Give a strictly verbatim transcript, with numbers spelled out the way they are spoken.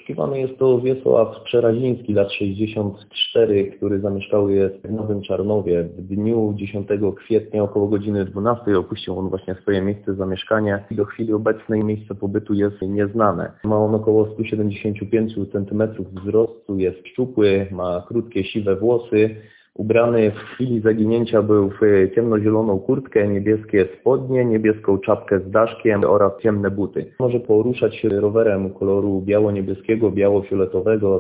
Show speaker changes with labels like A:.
A: Poszukiwany jest to Wiesław Przeraziński, lat sześćdziesiąt cztery, który zamieszkał jest w Nowym Czarnowie. W dniu dziesiątego kwietnia około godziny dwunastej opuścił on właśnie swoje miejsce zamieszkania i do chwili obecnej miejsce pobytu jest nieznane. Ma on około sto siedemdziesiąt pięć centymetrów wzrostu, jest szczupły, ma krótkie, siwe włosy. Ubrany w chwili zaginięcia był w ciemnozieloną kurtkę, niebieskie spodnie, niebieską czapkę z daszkiem oraz ciemne buty. Może poruszać się rowerem koloru biało-niebieskiego, biało-fioletowego.